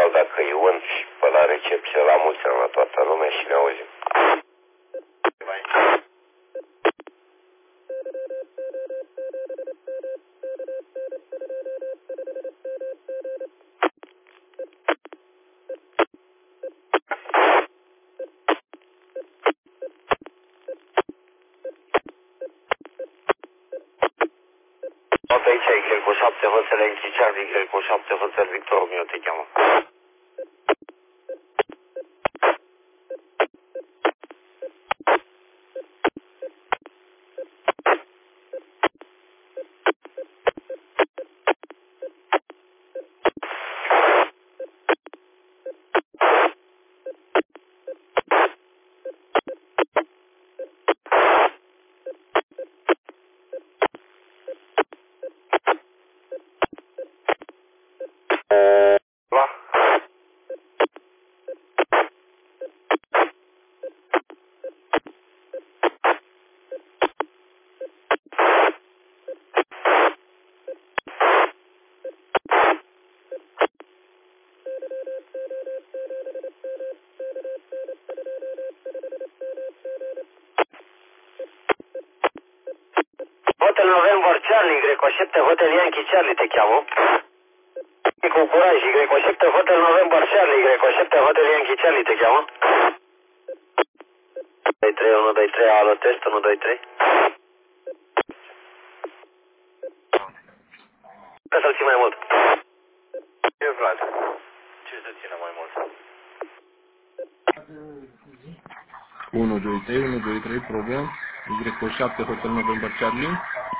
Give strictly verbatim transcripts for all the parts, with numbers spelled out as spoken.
general, dacă Ion și pe la recepție, la mulți ani la toată lumea și ne auzim. Tot aici, Y cu șapte, Hotel Yankee Charlie, Y cu șapte, Hotel Victor Romeo te cheamă. Hotel November Charlie, Greco șapte, Hotel Yankee Charlie te cheamă. Cu curaj, Greco șapte, Hotel November Charlie, Greco șapte, Hotel Yankee Charlie te cheamă. doi trei, unu doi trei, alo, test, unu doi trei. Ca să-l ții mai mult. Ce, Vlad? Ce să țină mai mult? unu doi trei, unu doi trei, problem. Y șapte, Hotel November Charlie.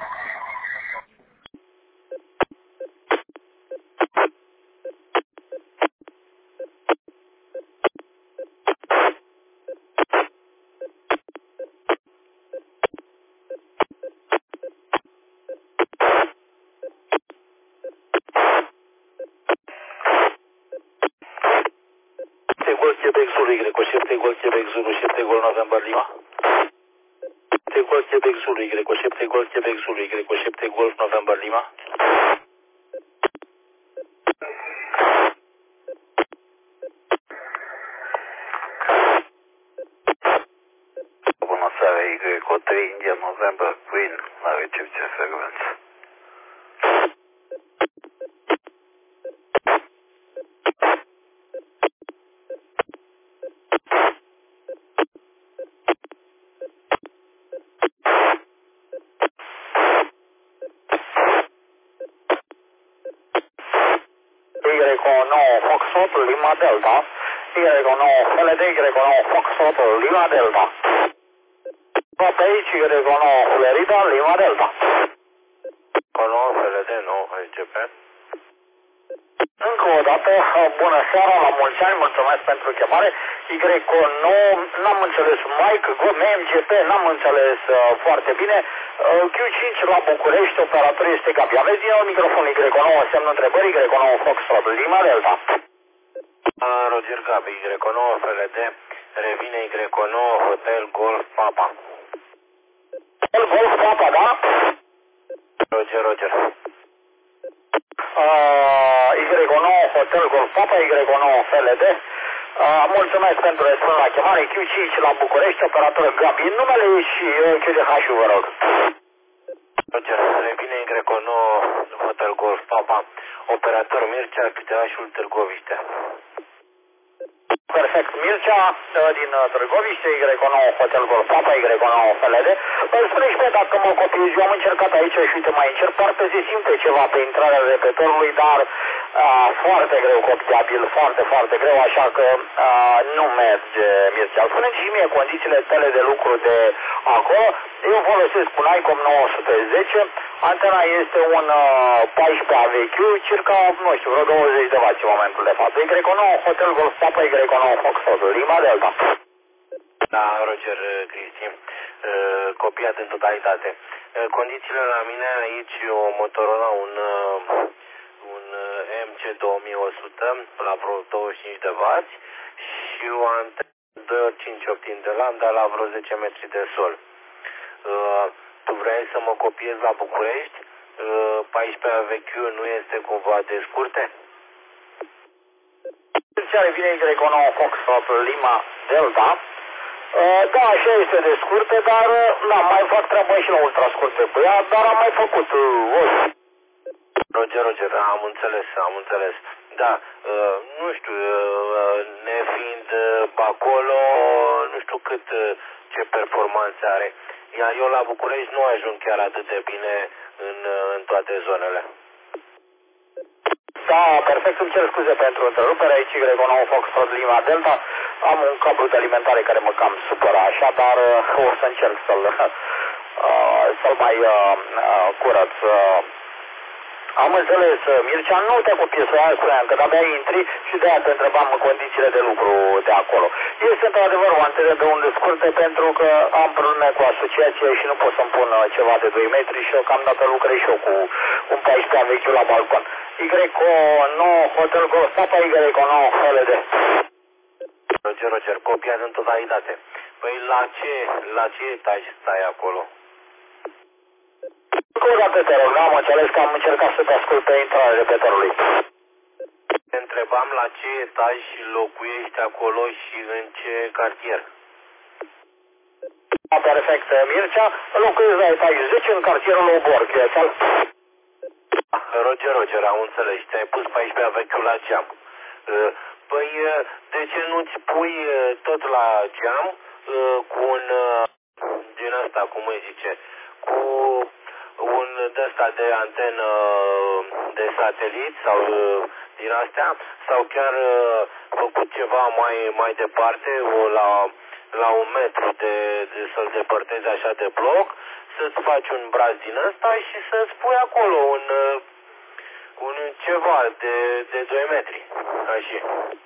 Gol Quebec Zulu, Y șapte, Gol Quebec Zulu, șapte Gol November Lima. Gol Quebec Zulu, Y șapte, Gol Quebec Zulu, Y șapte Golf November Lima. Bună seara, Y trei India November Queen la recepție frecvență. Y nouă Foxtrot Lima Delta. Y nouă L D, Y nouă Foxtrot Lima Delta. Pe aici Y nouă Florida Lima Delta. Y nouă F L D, nouă G P. Încă o dată, bună seara, la mulți ani, mulțumesc pentru chemare. Y nouă, n-am înțeles Mike, M G P, n-am înțeles uh, foarte bine. Uh, Q cinci la București, operator este Gabi. Aveți din nou microfon Y nouă, semnul întrebării, Y nouă Foxtrot, Lima Delta. Uh, Roger Gabi, Y nouă F L D, revine Y nouă Hotel Golf Papa. Hotel Golf Papa, da? Roger, Roger. Uh, Y nouă Hotel Golf Papa, Y nouă F L D. Uh, mulțumesc pentru răspuns la chemare. Q cinci la București, operator Gabi. Numele și uh, Q D H-ul, vă rog. Roger, revine Y nouă Hotel Golf Papa, operator Mircea, Q D H-ul Târgoviște. Perfect, Mircea din Târgoviște, Y nouă Hotel Golf Papa, Y nouă F L D. Îmi spune și pe dacă mă copiez, eu am încercat aici și uite mai încerc, parcă se simte ceva pe intrarea repetorului, dar a, foarte greu copiabil, foarte, foarte greu, așa că a, nu merge, Mircea. Spune-mi și mie condițiile tale de lucru de acolo. Eu folosesc un ICOM nouă sute zece, antena este un uh, paisprezece A V Q, circa, nu știu, vreo douăzeci de watt în momentul de față. Y nouă Hotel Golf Papa, Y nouă Foxtrot, Lima Delta. Da, Roger Cristi, uh, copiat în totalitate. Uh, condițiile la mine aici, o Motorola, un, uh, un uh, M C două mii o sută la vreo douăzeci și cinci de watt și o antenă doi ori cinci optim de lambda la vreo zece metri de sol. Uh, tu vrei să mă copiezi la București? Uh, paisprezece A V Q nu este cumva de scurte? Mircea revine Y nouă Foxtrot Lima Delta. Uh, da, așa este de scurte, dar da, mai fac treaba și la ultra scurte cu ea, dar am mai făcut uh, o... Roger, Roger, am înțeles, am înțeles. Da, uh, nu știu, uh, nefiind uh, acolo, nu știu cât, uh, ce performanțe are. Iar eu la București nu ajung chiar atât de bine în, uh, în toate zonele. Da, perfect, îmi cer scuze pentru întrerupere, aici Y nouă Foxtrot Lima Delta. Am un cablu de alimentare care mă cam supără așa, dar uh, o să încerc să-l uh, să mai uh, uh, curăț. Uh, am înțeles, Mircea, nu te copiezi, spuneam că de-abia intri și de-aia te întrebam în condițiile de lucru de acolo. Este într-adevăr o antenă de unde scurte pentru că am probleme cu asociația și nu pot să-mi pun ceva de doi metri și eu cam dată lucrez și eu cu un paisprezece vechiul la balcon. Y nouă Hotel Golf Papa Y nouă F L D. Roger, Roger, copiază în totalitate. Păi la ce, la ce etaj stai acolo? Încă o dată te rog, am înțeles că am încercat să te ascult pe intrarea repetorului. Te întrebam la ce etaj locuiești acolo și în ce cartier. Da, perfect, Mircea, locuiesc la etajul zece în cartierul Obor, Chețel. Roger, Roger, am înțeles, te-ai pus paisprezece vechiul la geam. Păi, de ce nu-ți pui tot la geam cu un, din asta, cum îi zice, cu un de-asta de antenă de satelit sau din astea, sau chiar făcut ceva mai, mai departe, la, la un metru de, de să-l depărtezi așa de bloc, să-ți faci un braț din ăsta și să-ți pui acolo un, un ceva de, de doi metri, așa.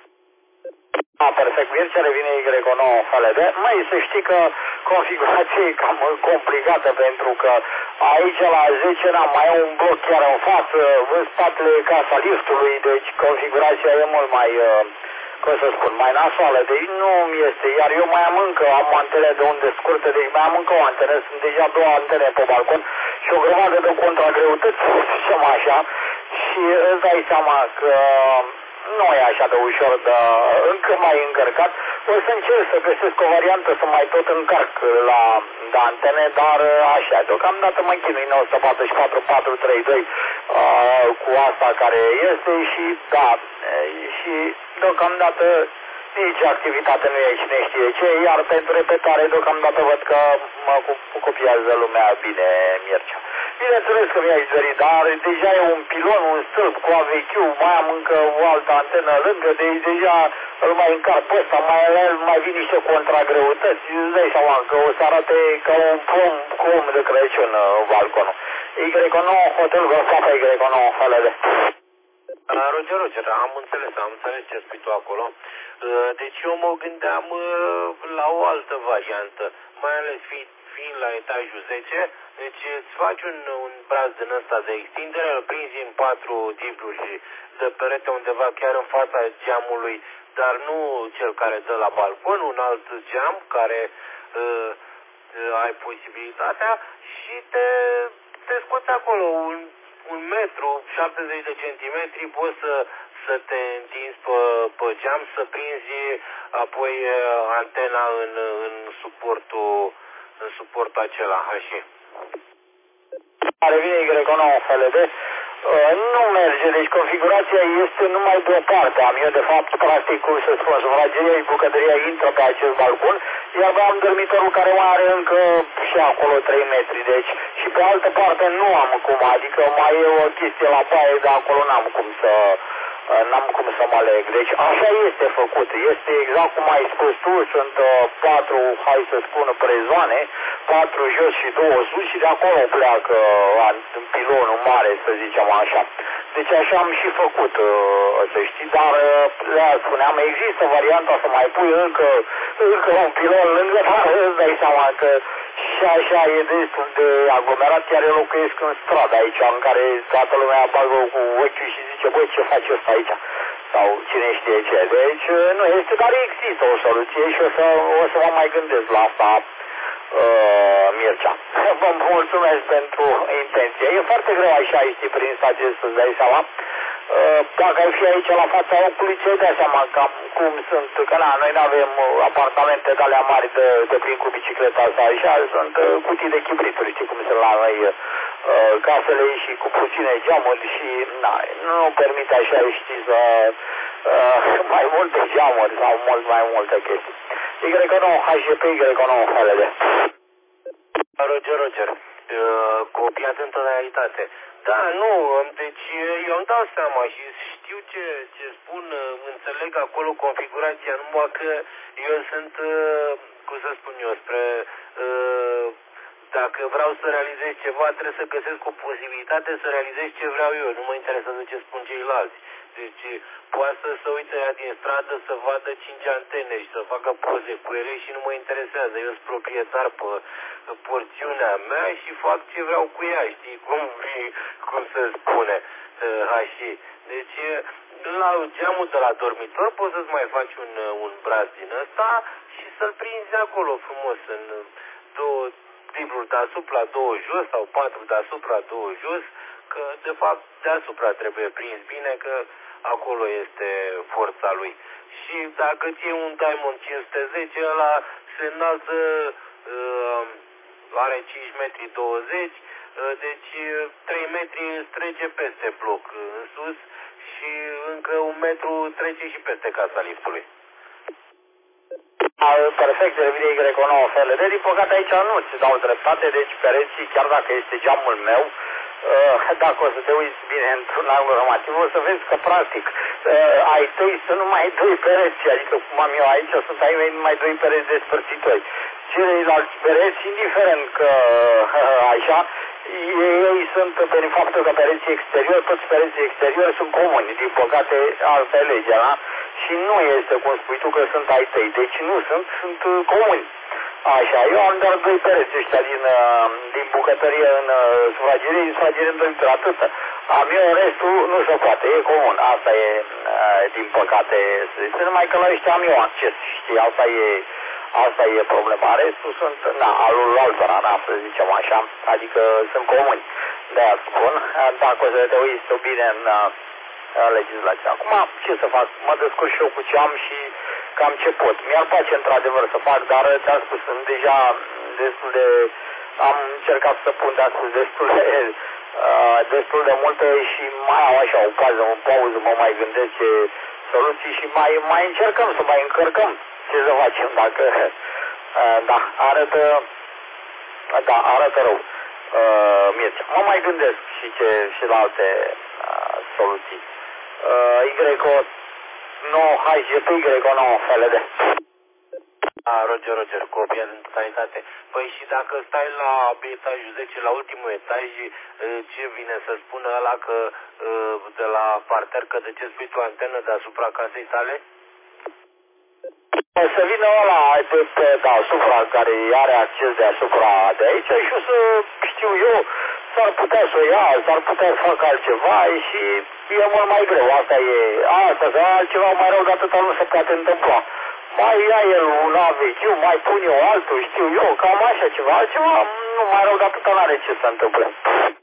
Ah, perfect, Mircea revine Y nouă F L D. Mai să știi că configurația e cam complicată pentru că aici la zece n-am mai au un bloc chiar în față, în spatele casa liftului, deci configurația e mult mai, cum să spun, mai nasoală, deci nu mi este, iar eu mai am încă, am antene de unde scurte, deci mai am încă o antenă, sunt deja două antene pe balcon și o grămadă de contragreutăți, să zicem așa, și îți dai seama că nu e așa de ușor, de încă mai încărcat. O să încerc să găsesc o variantă să mai tot încarc la de antene, dar așa, deocamdată mă închinui nouă patru patru patru trei doi uh, cu asta care este și da, și deocamdată nici activitate nu e cine știe ce, iar pentru repetare deocamdată văd că mă copiază lumea bine, Mircea. Bineînțeles că mi-ai zărit, dar deja e un pilon, un stâlp cu A V Q, mai am încă o altă antenă lângă, deci deja îl mai încarc pe ăsta, mai, mai vin niște contragreutăți, îți dai seama că o să arate ca un pom, cum de Crăciun balconul. Y nouă Hotel Golf Papa Y nouă F L D. Roger, Roger, am înțeles, am înțeles ce spui tu acolo. Deci eu mă gândeam la o altă variantă, mai ales fi, fiind la etajul zece, deci îți faci un, un braț din ăsta de extindere, îl prinzi în patru tipluri de perete undeva chiar în fața geamului, dar nu cel care dă la balcon, un alt geam care uh, ai posibilitatea și te, te scoți acolo un, un metru, șaptezeci de centimetri, poți să, să te întinzi pe, pe geam, să prinzi apoi antena în, în suportul în suportul acela, așa. Revine Y nouă F L D. Nu merge, deci configurația este numai de o parte. Am eu, de fapt, practic, cum să spun, sufrageria și bucătăria intră pe acest balcon, iar am dormitorul care mai are încă și acolo trei metri, deci și pe altă parte nu am cum, adică mai e o chestie la baie, dar acolo n-am cum să... n-am cum să mă leg. Deci așa este făcut. Este exact cum ai spus tu, sunt uh, patru, hai să spun, prezoane, patru jos și două sus și de acolo pleacă uh, în pilonul mare, să zicem așa. Deci așa am și făcut, uh, să știi, dar uh, le spuneam, există varianta să mai pui încă, încă un pilon lângă, dar îți dai seama că și așa e destul de aglomerat, chiar eu locuiesc în stradă aici, în care toată lumea bagă cu ochiul și zice, băi, ce faci ăsta aici? Sau cine știe ce. Deci nu este, dar există o soluție și o să, o să mă mai gândesc la asta, uh, Mircea. Vă mulțumesc pentru intenție. E foarte greu așa, știi, prin stație să-ți dai seama. Dacă ai fi aici la fața locului, ți-ai dat seama cam cum sunt, că na, noi nu avem apartamente de alea mari de, de plin cu bicicleta sau așa, sunt cutii de chibrituri, știi cum sunt la noi casele și cu puține geamuri și na, nu permite așa, știi, să mai multe geamuri sau mult mai multe chestii. Y nouă H G P, Y nouă F L D. Roger, Roger, copiat în tonalitate. Da, nu, deci eu îmi dau seama și știu ce, ce spun, înțeleg acolo configurația, numai că eu sunt, cum să spun eu, spre, dacă vreau să realizez ceva, trebuie să găsesc o posibilitate să realizez ce vreau eu, nu mă interesează ce spun ceilalți. Deci poate să se uite ea din stradă să vadă cinci antene și să facă poze cu ele și nu mă interesează. Eu sunt proprietar pe porțiunea mea și fac ce vreau cu ea, știi cum, cum se spune, așa. Deci la geamul de la dormitor poți să-ți mai faci un, un braț din ăsta și să-l prinzi acolo frumos în două tibluri deasupra, două jos sau patru deasupra, două jos, că de fapt deasupra trebuie prins bine, că acolo este forța lui. Și dacă ție un Diamond cinci sute zece, ăla se înalță, uh, are cinci metri douăzeci, uh, deci trei metri trece peste bloc în sus și încă un metru trece și peste casa liftului. Perfect, revine Y nouă F L D. Din păcate aici nu-ți dau dreptate, deci pereții, chiar dacă este geamul meu, dacă o să te uiți bine într-un angol normativ, o să vezi că practic ai tăi sunt numai doi pereți, adică cum am eu aici, sunt ai mei numai doi pereți despărțitori. Ceilalți pereți, indiferent că așa, ei sunt, prin faptul că pereții exteriori, toți pereții exteriori sunt comuni, din păcate asta e legea, da? Și nu este, cum spui tu, că sunt ai tăi, deci nu sunt, sunt comuni. Așa, eu am doar doi pereți ăștia din, din bucătărie în sufragerie, din sufragerie în dormitor, atât. Am eu, restul nu se poate, e comun, asta e, din păcate, este numai că la ăștia am eu acces, știi, asta e, asta e problema, restul sunt, na, alul altora, na, să zicem așa, adică sunt comuni, de-aia spun, dacă o să te uiți tu bine în legislație. Acum, ce să fac, mă descurc și eu cu ce am și cam ce pot. Mi-ar place într-adevăr să fac, dar ți-am spus, sunt deja destul de, am încercat să pun, te-am spus, destul de, uh, destul de multe și mai au așa o pauză, o pauză, mă mai gândesc ce soluții și mai, mai încercăm să mai încărcăm. Ce să facem dacă, uh, da, arătă, da, arătă rău. Uh, Mircea. Mă mai gândesc și ce, și la alte uh, soluții. Uh, Y nouă H G P, Y nouă F L D. A, Roger, Roger, copia în totalitate. Păi și dacă stai la etajul zece, la ultimul etaj, ce vine să spună ăla că de la parter că de ce spui tu antenă deasupra casei tale? O să vină ăla de pe deasupra, care are acces deasupra de aici și o să știu eu, s-ar putea să o ia, s-ar putea să facă altceva și e mult mai greu. Asta e, asta, sau altceva mai rău de atâta nu se poate întâmpla. Mai ia el un A V Q, mai pun eu altul, știu eu, cam așa ceva, altceva nu mai rău de atâta n-are ce să întâmple.